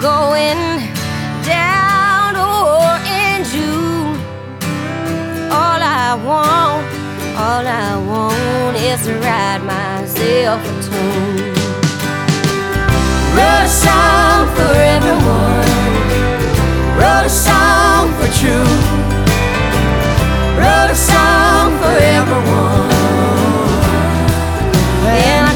going down or in June. All I want is to write myself a tune. Wrote a song for everyone, wrote a song